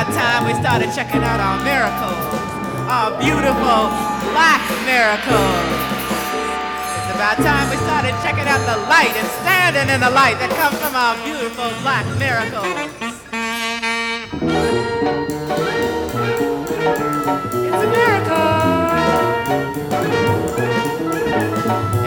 about time we started checking out our miracles, our beautiful black miracles. It's about time we started checking out the light and standing in the light that comes from our beautiful black miracles. It's a miracle.